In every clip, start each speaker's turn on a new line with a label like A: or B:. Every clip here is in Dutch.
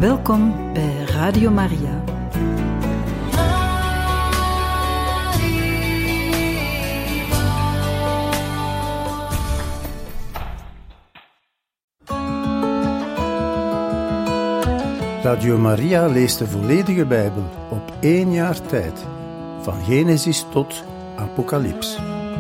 A: Welkom bij Radio Maria.
B: Radio Maria leest de volledige Bijbel op 1 jaar tijd, van Genesis tot Apocalyps.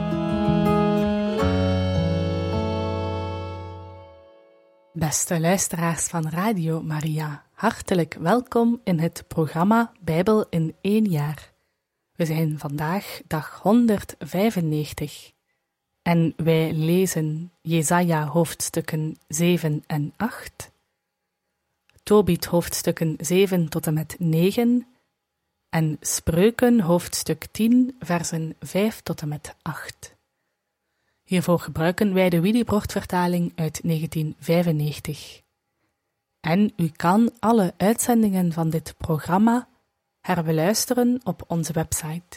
C: Beste luisteraars van Radio Maria, hartelijk welkom in het programma Bijbel in 1 jaar. We zijn vandaag dag 195 en wij lezen Jesaja hoofdstukken 7 en 8, Tobit hoofdstukken 7 tot en met 9 en Spreuken hoofdstuk 10 versen 5 tot en met 8. Hiervoor gebruiken wij de Willibrord-vertaling uit 1995. En u kan alle uitzendingen van dit programma herbeluisteren op onze website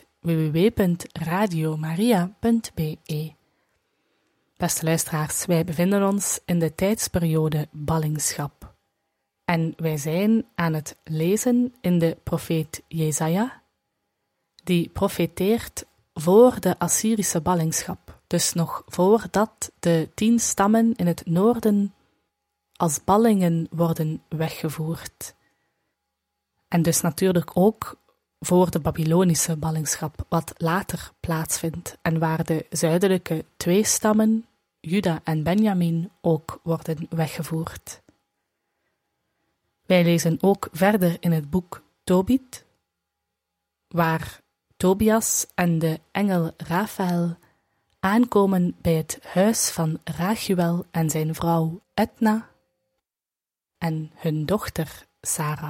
C: www.radiomaria.be. Beste luisteraars, wij bevinden ons in de tijdsperiode ballingschap. En wij zijn aan het lezen in de profeet Jesaja, die profeteert voor de Assyrische ballingschap. Dus nog voordat de 10 stammen in het noorden als ballingen worden weggevoerd. En dus natuurlijk ook voor de Babylonische ballingschap, wat later plaatsvindt en waar de zuidelijke 2 stammen, Juda en Benjamin, ook worden weggevoerd. Wij lezen ook verder in het boek Tobit, waar Tobias en de engel Rafael aankomen bij het huis van Raguel en zijn vrouw Etna en hun dochter Sarah.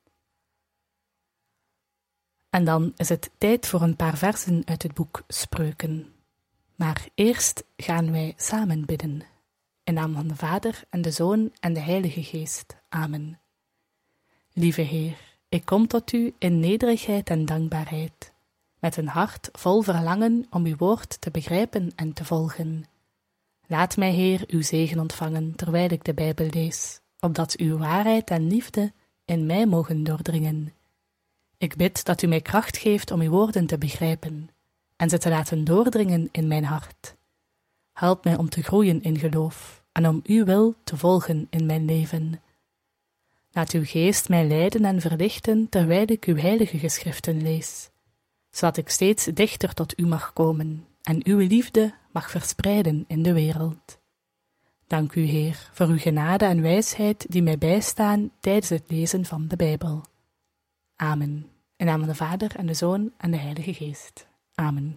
C: En dan is het tijd voor een paar versen uit het boek Spreuken. Maar eerst gaan wij samen bidden. In naam van de Vader en de Zoon en de Heilige Geest. Amen. Lieve Heer, ik kom tot u in nederigheid en dankbaarheid, met een hart vol verlangen om uw woord te begrijpen en te volgen. Laat mij, Heer, uw zegen ontvangen terwijl ik de Bijbel lees, opdat uw waarheid en liefde in mij mogen doordringen. Ik bid dat u mij kracht geeft om uw woorden te begrijpen en ze te laten doordringen in mijn hart. Help mij om te groeien in geloof en om uw wil te volgen in mijn leven. Laat uw geest mij leiden en verlichten terwijl ik uw heilige geschriften lees, zodat ik steeds dichter tot u mag komen en uw liefde mag verspreiden in de wereld. Dank u, Heer, voor uw genade en wijsheid die mij bijstaan tijdens het lezen van de Bijbel. Amen. In naam van de Vader en de Zoon en de Heilige Geest. Amen.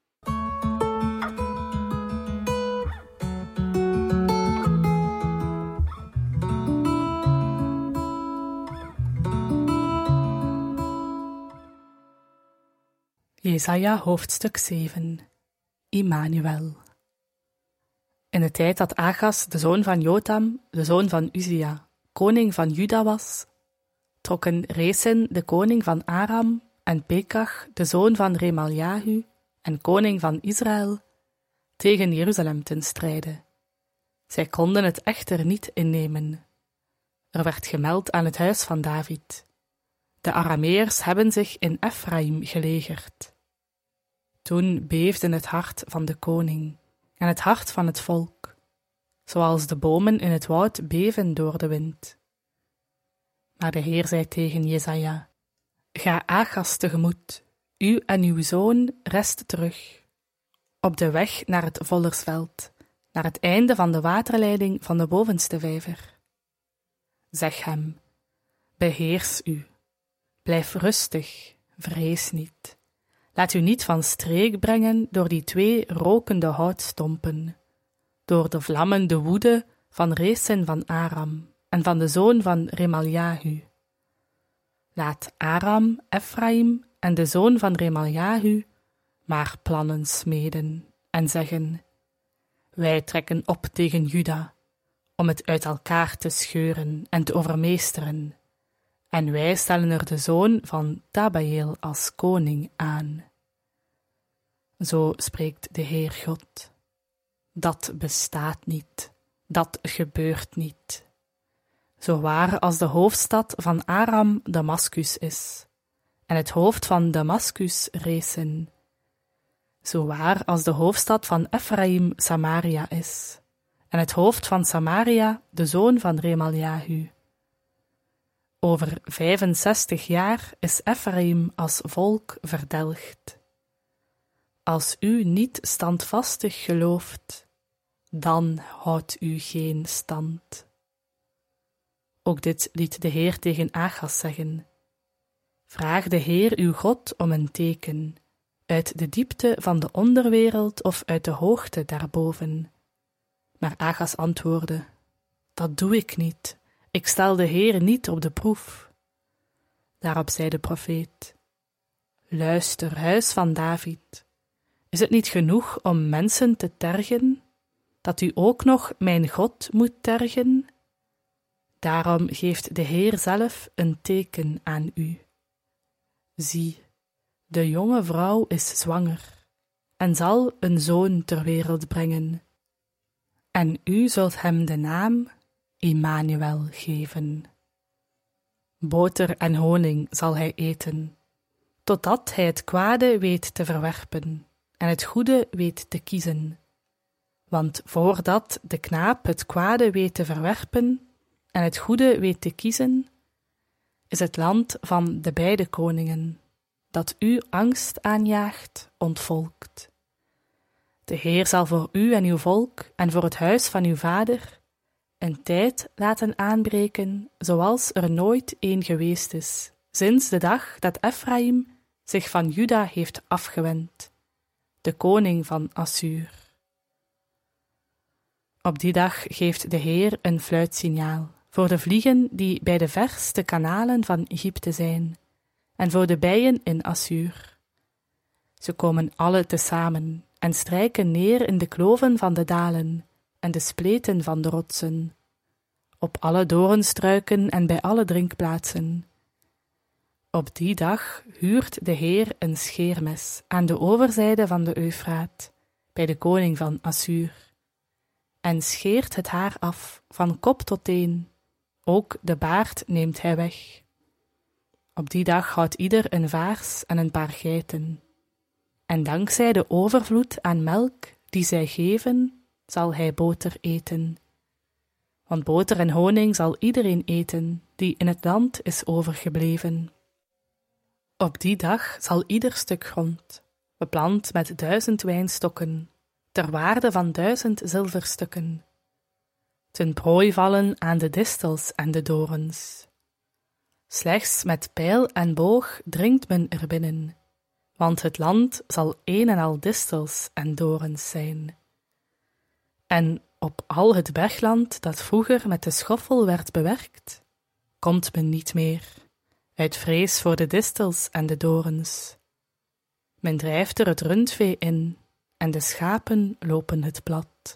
C: Jesaja hoofdstuk 7. Immanuel. In de tijd dat Achas, de zoon van Jotam, de zoon van Uzia, koning van Juda was, trokken Resen, de koning van Aram, en Pekach, de zoon van Remaljahu, en koning van Israël, tegen Jeruzalem ten strijde. Zij konden het echter niet innemen. Er werd gemeld aan het huis van David: de Arameërs hebben zich in Efraïm gelegerd. Toen beefde het hart van de koning en het hart van het volk, zoals de bomen in het woud beven door de wind. Maar de Heer zei tegen Jesaja: ga Achas tegemoet, u en uw zoon rest terug, op de weg naar het Vollersveld, naar het einde van de waterleiding van de bovenste vijver. Zeg hem: beheers u. Blijf rustig, vrees niet. Laat u niet van streek brengen door die 2 rokende houtstompen, door de vlammende woede van Resen van Aram en van de zoon van Remaljahu. Laat Aram, Efraïm en de zoon van Remaljahu maar plannen smeden en zeggen: wij trekken op tegen Juda, om het uit elkaar te scheuren en te overmeesteren. En wij stellen er de zoon van Tabael als koning aan. Zo spreekt de Heer God. Dat bestaat niet, dat gebeurt niet. zo waar als de hoofdstad van Aram Damascus is, en het hoofd van Damascus Resen, zo waar als de hoofdstad van Ephraim Samaria is, en het hoofd van Samaria de zoon van Remaljahu. Over 65 jaar is Ephraim als volk verdelgd. Als u niet standvastig gelooft, dan houdt u geen stand. Ook dit liet de Heer tegen Achas zeggen. Vraag de Heer uw God om een teken, uit de diepte van de onderwereld of uit de hoogte daarboven. Maar Achas antwoordde, dat doe ik niet, ik stel de Heer niet op de proef. Daarop zei de profeet, luister, huis van David, is het niet genoeg om mensen te tergen, dat u ook nog mijn God moet tergen? Daarom geeft de Heer zelf een teken aan u. Zie, de jonge vrouw is zwanger en zal een zoon ter wereld brengen. En u zult hem de naam Immanuel geven. Boter en honing zal hij eten, totdat hij het kwade weet te verwerpen en het goede weet te kiezen. Want voordat de knaap het kwade weet te verwerpen en het goede weet te kiezen, is het land van de beide koningen, dat u angst aanjaagt, ontvolkt. De Heer zal voor u en uw volk en voor het huis van uw vader een tijd laten aanbreken, zoals er nooit een geweest is, sinds de dag dat Ephraim zich van Juda heeft afgewend, de koning van Assuur. Op die dag geeft de Heer een fluitsignaal voor de vliegen die bij de verste kanalen van Egypte zijn, en voor de bijen in Assuur. Ze komen alle tezamen en strijken neer in de kloven van de dalen en de spleten van de rotsen, op alle doornstruiken en bij alle drinkplaatsen. Op die dag huurt de Heer een scheermes aan de overzijde van de Eufraat, bij de koning van Assuur, en scheert het haar af, van kop tot teen, ook de baard neemt hij weg. Op die dag houdt ieder een vaars en een paar geiten. En dankzij de overvloed aan melk die zij geven, zal hij boter eten. Want boter en honing zal iedereen eten, die in het land is overgebleven. Op die dag zal ieder stuk grond, beplant met 1000 wijnstokken, ter waarde van 1000 zilverstukken, ten prooi vallen aan de distels en de dorens. Slechts met pijl en boog dringt men er binnen, want het land zal een en al distels en dorens zijn. En op al het bergland dat vroeger met de schoffel werd bewerkt, komt men niet meer, uit vrees voor de distels en de dorens. Men drijft er het rundvee in, en de schapen lopen het plat.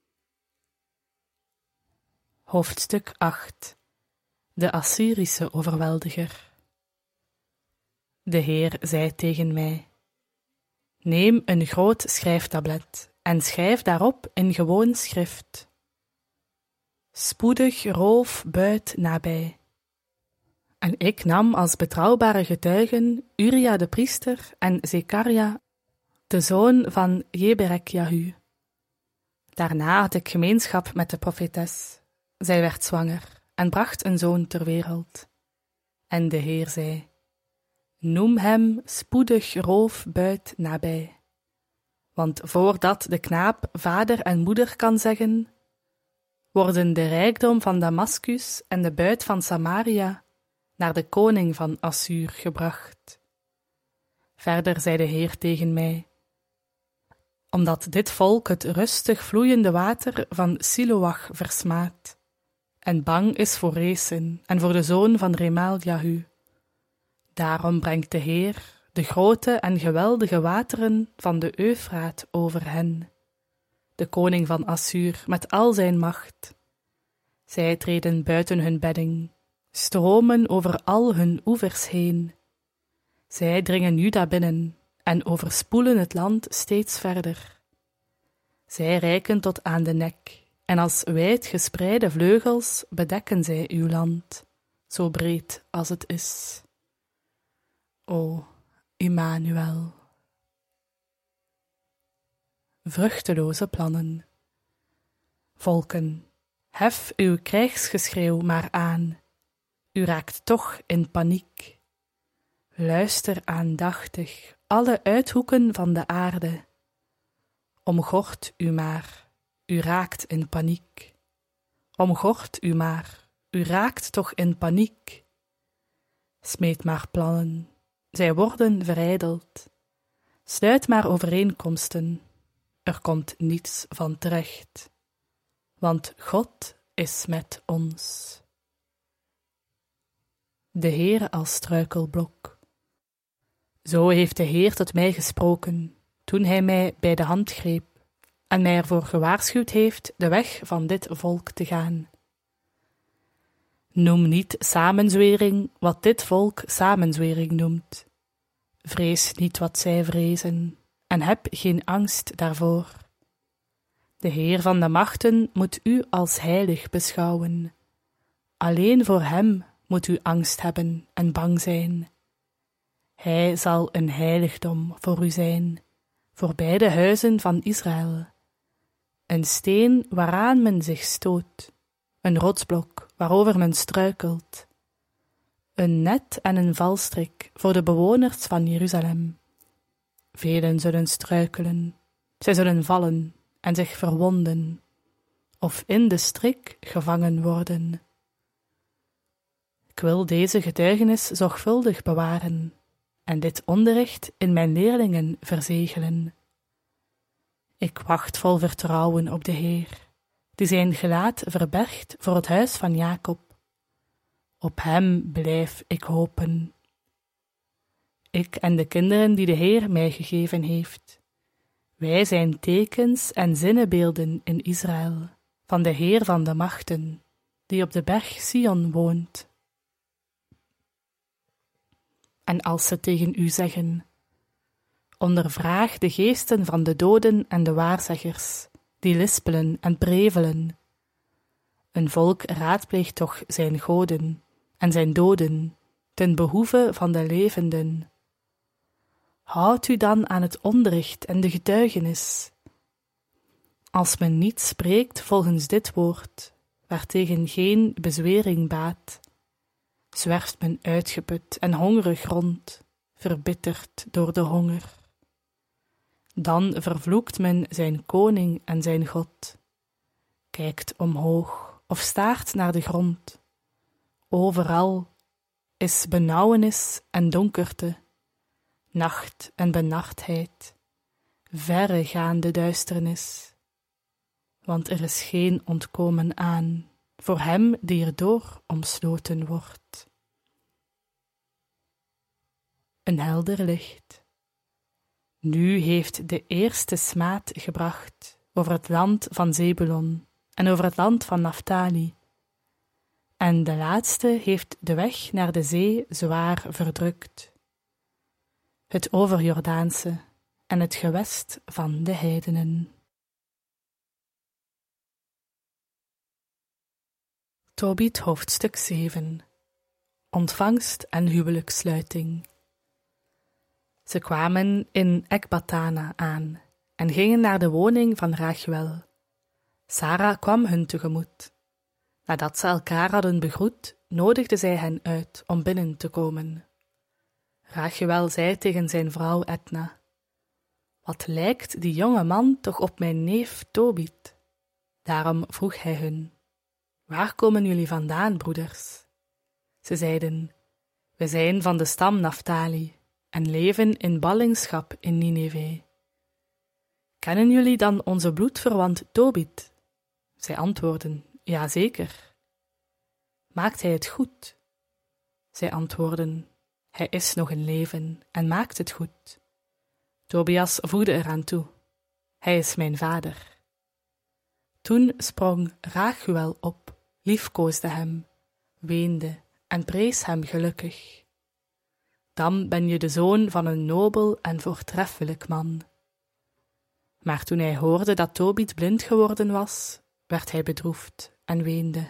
C: Hoofdstuk 8. De Assyrische overweldiger. De Heer zei tegen mij: neem een groot schrijftablet en schrijf daarop in gewoon schrift: spoedig roof buit nabij. En ik nam als betrouwbare getuigen Uria de priester en Zekaria, de zoon van Jeberekjahu. Daarna had ik gemeenschap met de profetes. Zij werd zwanger en bracht een zoon ter wereld. En de Heer zei: noem hem spoedig roof buit nabij. Want voordat de knaap vader en moeder kan zeggen, worden de rijkdom van Damascus en de buit van Samaria naar de koning van Assuur gebracht. Verder zei de Heer tegen mij: omdat dit volk het rustig vloeiende water van Siloach versmaadt, en bang is voor Resen en voor de zoon van Remaljahu. Daarom brengt de Heer de grote en geweldige wateren van de Eufraat over hen, de koning van Assuur met al zijn macht. Zij treden buiten hun bedding, stromen over al hun oevers heen. Zij dringen Juda binnen en overspoelen het land steeds verder. Zij reiken tot aan de nek en als wijd gespreide vleugels bedekken zij uw land, zo breed als het is. O, Immanuel. Vruchteloze plannen. Volken, hef uw krijgsgeschreeuw maar aan, u raakt toch in paniek. Luister aandachtig, alle uithoeken van de aarde. Omgord u maar, u raakt in paniek. Omgord u maar, u raakt toch in paniek. Smeet maar plannen, zij worden verijdeld. Sluit maar overeenkomsten, er komt niets van terecht. Want God is met ons. De Heer als struikelblok. Zo heeft de Heer tot mij gesproken, toen hij mij bij de hand greep en mij ervoor gewaarschuwd heeft de weg van dit volk te gaan. Noem niet samenzwering wat dit volk samenzwering noemt. Vrees niet wat zij vrezen en heb geen angst daarvoor. De Heer van de machten moet u als heilig beschouwen. Alleen voor hem moet u angst hebben en bang zijn. Hij zal een heiligdom voor u zijn, voor beide huizen van Israël. Een steen waaraan men zich stoot, een rotsblok waarover men struikelt. Een net en een valstrik voor de bewoners van Jeruzalem. Velen zullen struikelen, zij zullen vallen en zich verwonden, of in de strik gevangen worden. Ik wil deze getuigenis zorgvuldig bewaren en dit onderricht in mijn leerlingen verzegelen. Ik wacht vol vertrouwen op de Heer, die zijn gelaat verbergt voor het huis van Jacob. Op hem blijf ik hopen. Ik en de kinderen die de Heer mij gegeven heeft. Wij zijn tekens en zinnebeelden in Israël, van de Heer van de machten, die op de berg Sion woont. En als ze tegen u zeggen, ondervraag de geesten van de doden en de waarzeggers, die lispelen en prevelen. Een volk raadpleegt toch zijn goden en zijn doden, ten behoeve van de levenden. Houd u dan aan het onderricht en de getuigenis. Als men niet spreekt volgens dit woord, waartegen geen bezwering baat, zwerft men uitgeput en hongerig rond, verbitterd door de honger. Dan vervloekt men zijn koning en zijn God, kijkt omhoog of staart naar de grond. Overal is benauwenis en donkerte, nacht en benardheid, verregaande duisternis. Want er is geen ontkomen aan voor hem die erdoor omsloten wordt. Een helder licht. Nu heeft de eerste smaad gebracht over het land van Zebulon en over het land van Naftali. En de laatste heeft de weg naar de zee zwaar verdrukt. Het overjordaanse en het gewest van de heidenen. Tobit hoofdstuk 7. Ontvangst en huwelijkssluiting. Ze kwamen in Ekbatana aan en gingen naar de woning van Raguel. Sara kwam hun tegemoet. Nadat ze elkaar hadden begroet, nodigde zij hen uit om binnen te komen. Raguel zei tegen zijn vrouw Etna: Wat lijkt die jonge man toch op mijn neef Tobit? Daarom vroeg hij hun: Waar komen jullie vandaan, broeders? Ze zeiden: We zijn van de stam Naftali en leven in ballingschap in Nineve. Kennen jullie dan onze bloedverwant Tobit? Zij antwoordden: Ja, zeker. Maakt hij het goed? Zij antwoordden: Hij is nog in leven en maakt het goed. Tobias voegde eraan toe: Hij is mijn vader. Toen sprong Raguel op, liefkoosde hem, weende en prees hem gelukkig. Dan ben je de zoon van een nobel en voortreffelijk man. Maar toen hij hoorde dat Tobit blind geworden was, werd hij bedroefd en weende.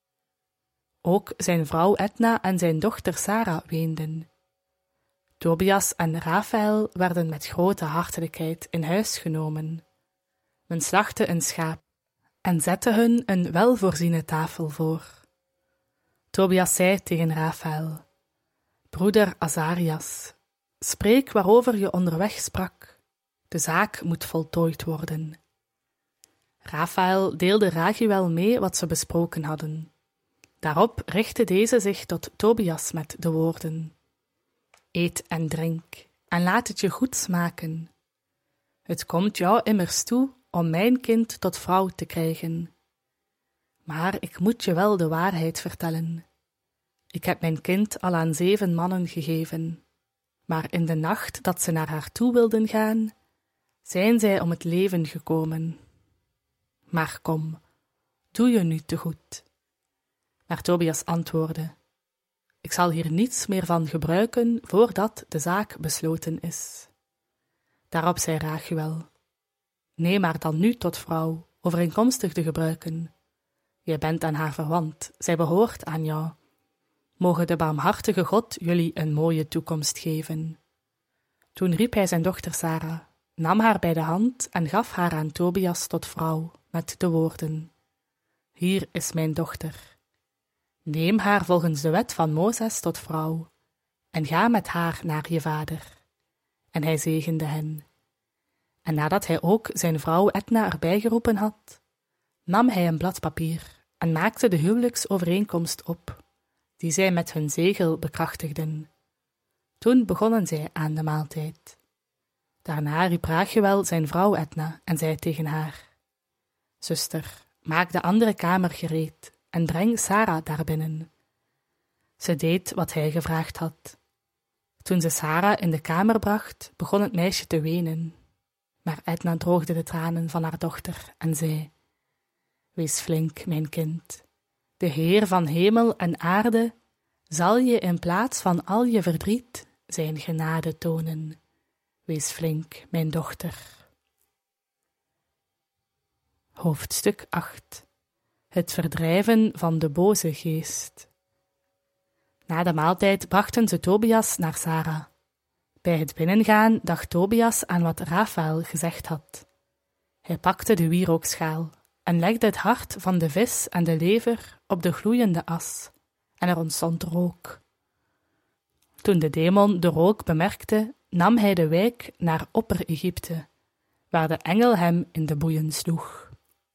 C: Ook zijn vrouw Edna en zijn dochter Sara weenden. Tobias en Rafael werden met grote hartelijkheid in huis genomen. Men slachtte een schaap en zette hun een welvoorziene tafel voor. Tobias zei tegen Rafael: Broeder Azarias, spreek waarover je onderweg sprak. De zaak moet voltooid worden. Rafael deelde Raguel mee wat ze besproken hadden. Daarop richtte deze zich tot Tobias met de woorden: Eet en drink, en laat het je goed smaken. Het komt jou immers toe om mijn kind tot vrouw te krijgen. Maar ik moet je wel de waarheid vertellen. Ik heb mijn kind al aan 7 mannen gegeven, maar in de nacht dat ze naar haar toe wilden gaan, zijn zij om het leven gekomen. Maar kom, doe je nu te goed. Maar Tobias antwoordde: Ik zal hier niets meer van gebruiken voordat de zaak besloten is. Daarop zei Raguel: Neem haar dan nu tot vrouw, overeenkomstig de gebruiken. Je bent aan haar verwant, zij behoort aan jou. Moge de barmhartige God jullie een mooie toekomst geven. Toen riep hij zijn dochter Sara, nam haar bij de hand en gaf haar aan Tobias tot vrouw, met de woorden: Hier is mijn dochter. Neem haar volgens de wet van Mozes tot vrouw, en ga met haar naar je vader. En hij zegende hen. En nadat hij ook zijn vrouw Edna erbij geroepen had, nam hij een blad papier en maakte de huwelijksovereenkomst op, die zij met hun zegel bekrachtigden. Toen begonnen zij aan de maaltijd. Daarna riep Raguel zijn vrouw Edna en zei tegen haar: Zuster, maak de andere kamer gereed en breng Sara daarbinnen. Ze deed wat hij gevraagd had. Toen ze Sara in de kamer bracht, begon het meisje te wenen. Maar Edna droogde de tranen van haar dochter en zei: Wees flink, mijn kind. De Heer van hemel en aarde zal je in plaats van al je verdriet zijn genade tonen. Wees flink, mijn dochter. Hoofdstuk 8. Het verdrijven van de boze geest. Na de maaltijd brachten ze Tobias naar Sara. Bij het binnengaan dacht Tobias aan wat Rafael gezegd had. Hij pakte de wierookschaal en legde het hart van de vis en de lever op de gloeiende as, en er ontstond rook. Toen de demon de rook bemerkte, nam hij de wijk naar Opper-Egypte, waar de engel hem in de boeien sloeg.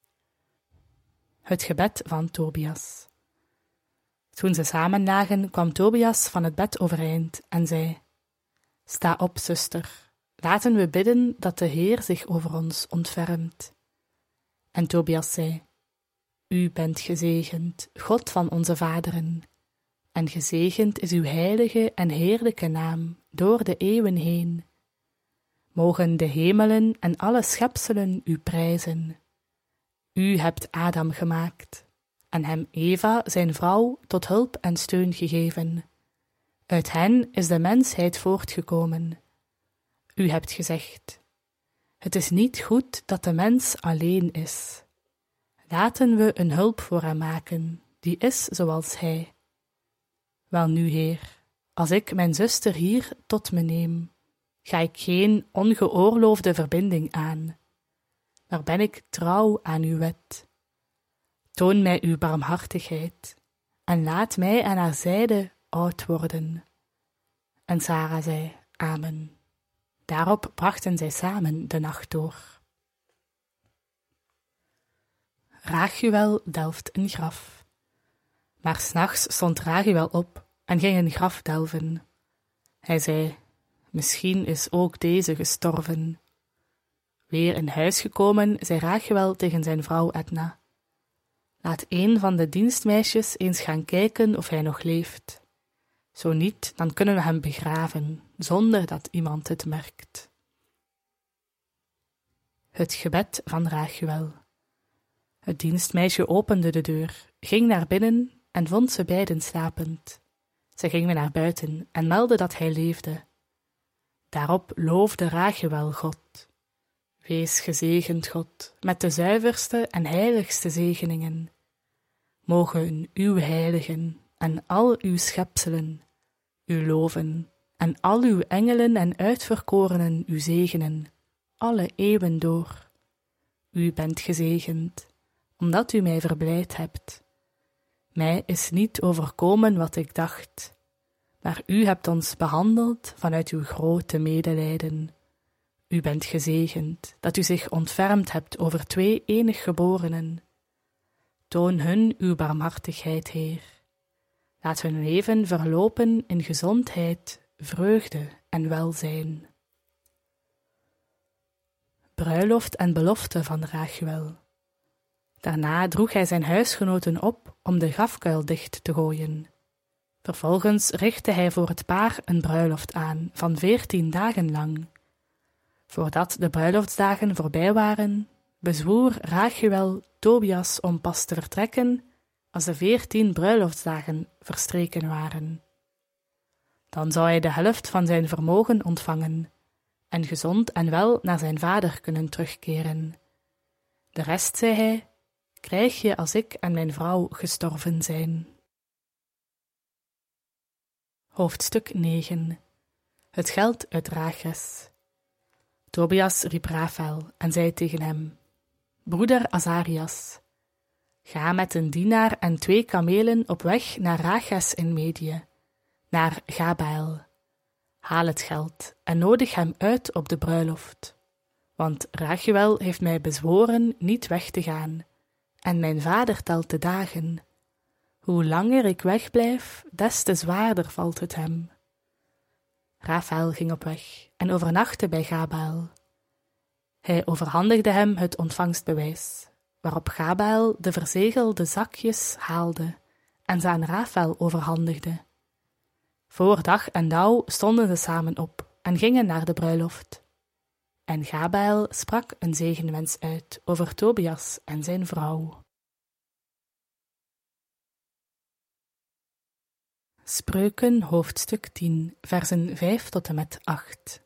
C: Het gebed van Tobias. Toen ze samen lagen, kwam Tobias van het bed overeind en zei: Sta op, zuster, laten we bidden dat de Heer zich over ons ontfermt. En Tobias zei: U bent gezegend, God van onze vaderen, en gezegend is uw heilige en heerlijke naam door de eeuwen heen. Mogen de hemelen en alle schepselen u prijzen. U hebt Adam gemaakt, en hem Eva, zijn vrouw, tot hulp en steun gegeven. Uit hen is de mensheid voortgekomen. U hebt gezegd: Het is niet goed dat de mens alleen is. Laten we een hulp voor hem maken, die is zoals hij. Welnu, Heer, als ik mijn zuster hier tot me neem, ga ik geen ongeoorloofde verbinding aan, maar ben ik trouw aan uw wet. Toon mij uw barmhartigheid en laat mij aan haar zijde oud worden. En Sara zei: Amen. Daarop brachten zij samen de nacht door. Raguel delft een graf. Maar 's nachts stond Raguel op en ging een graf delven. Hij zei: Misschien is ook deze gestorven. Weer in huis gekomen, zei Raguel tegen zijn vrouw Edna: Laat een van de dienstmeisjes eens gaan kijken of hij nog leeft. Zo niet, dan kunnen we hem begraven, zonder dat iemand het merkt. Het gebed van Raguel. Het dienstmeisje opende de deur, ging naar binnen en vond ze beiden slapend. Ze gingen naar buiten en meldde dat hij leefde. Daarop loofde Raguel God. Wees gezegend, God, met de zuiverste en heiligste zegeningen. Mogen uw heiligen en al uw schepselen u loven, en al uw engelen en uitverkorenen u zegenen, alle eeuwen door. U bent gezegend, omdat u mij verblijd hebt. Mij is niet overkomen wat ik dacht, maar u hebt ons behandeld vanuit uw grote medelijden. U bent gezegend, dat u zich ontfermd hebt over 2 enig geborenen. Toon hun uw barmhartigheid, Heer. Laat hun leven verlopen in gezondheid, vreugde en welzijn. Bruiloft en belofte van Raguel. Daarna droeg hij zijn huisgenoten op om de grafkuil dicht te gooien. Vervolgens richtte hij voor het paar een bruiloft aan van 14 dagen lang. Voordat de bruiloftsdagen voorbij waren, bezwoer Raguel Tobias om pas te vertrekken als de 14 bruiloftsdagen verstreken waren. Dan zou hij de helft van zijn vermogen ontvangen en gezond en wel naar zijn vader kunnen terugkeren. De rest, zei hij, krijg je als ik en mijn vrouw gestorven zijn. Hoofdstuk 9. Het geld uit Rages. Tobias riep Rafael en zei tegen hem: Broeder Azarias, ga met een dienaar en 2 kamelen op weg naar Rages in Medië, naar Gabael. Haal het geld en nodig hem uit op de bruiloft, want Raguel heeft mij bezworen niet weg te gaan, en mijn vader telt de dagen. Hoe langer ik wegblijf, des te zwaarder valt het hem. Rafael ging op weg en overnachtte bij Gabael. Hij overhandigde hem het ontvangstbewijs, waarop Gabael de verzegelde zakjes haalde en ze aan Rafael overhandigde. Voor dag en dauw stonden ze samen op en gingen naar de bruiloft. En Gabael sprak een zegenwens uit over Tobias en zijn vrouw. Spreuken hoofdstuk 10, versen 5 tot en met 8.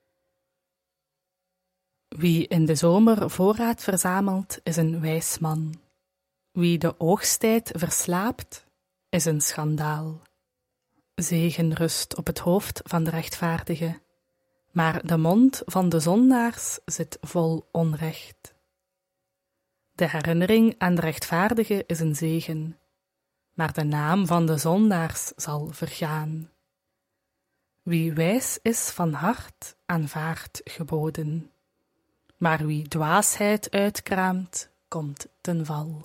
C: Wie in de zomer voorraad verzamelt, is een wijs man. Wie de oogsttijd verslaapt, is een schandaal. Zegen rust op het hoofd van de rechtvaardige, maar de mond van de zondaars zit vol onrecht. De herinnering aan de rechtvaardige is een zegen, maar de naam van de zondaars zal vergaan. Wie wijs is van hart, aanvaardt geboden, maar wie dwaasheid uitkraamt, komt ten val.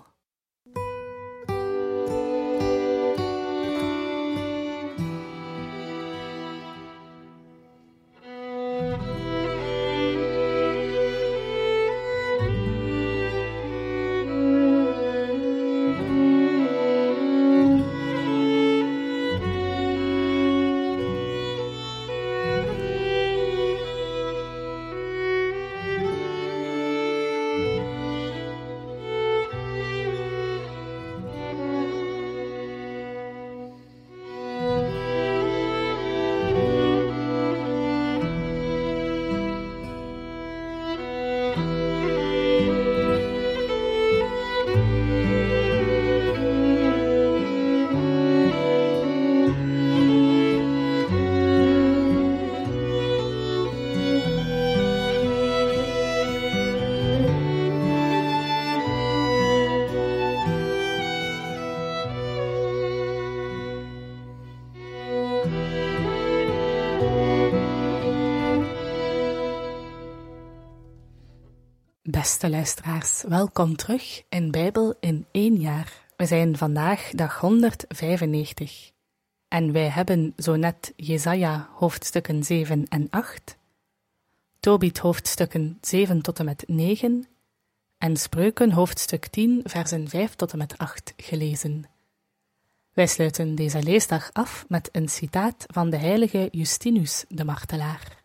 C: Beste luisteraars, welkom terug in Bijbel in 1 jaar. We zijn vandaag dag 195 en wij hebben zo net Jesaja hoofdstukken 7 en 8, Tobit hoofdstukken 7 tot en met 9 en Spreuken hoofdstuk 10 versen 5 tot en met 8 gelezen. Wij sluiten deze leesdag af met een citaat van de heilige Justinus de Martelaar.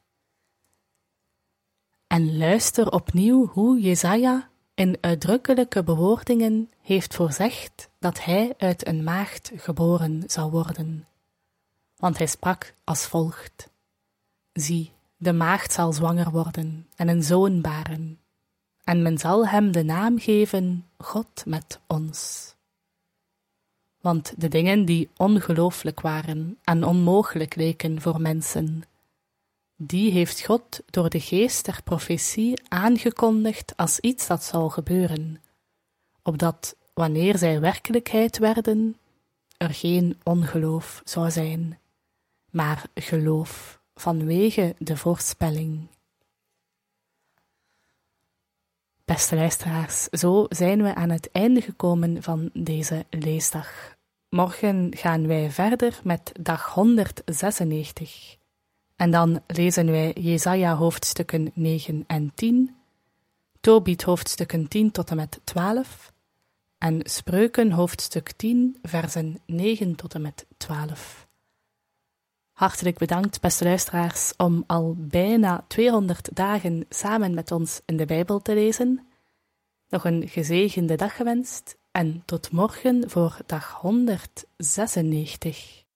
C: En luister opnieuw hoe Jesaja in uitdrukkelijke bewoordingen heeft voorzegd dat hij uit een maagd geboren zou worden. Want hij sprak als volgt: Zie, De maagd zal zwanger worden en een zoon baren, en men zal hem de naam geven, God met ons. Want de dingen die ongelooflijk waren en onmogelijk leken voor mensen, die heeft God door de geest der profetie aangekondigd als iets dat zou gebeuren, opdat, wanneer zij werkelijkheid werden, er geen ongeloof zou zijn, maar geloof vanwege de voorspelling. Beste luisteraars, zo zijn we aan het einde gekomen van deze leesdag. Morgen gaan wij verder met dag 196. En dan lezen wij Jesaja hoofdstukken 9 en 10, Tobiet hoofdstukken 10 tot en met 12 en Spreuken hoofdstuk 10 versen 9 tot en met 12. Hartelijk bedankt, beste luisteraars, om al bijna 200 dagen samen met ons in de Bijbel te lezen. Nog een gezegende dag gewenst en tot morgen voor dag 196.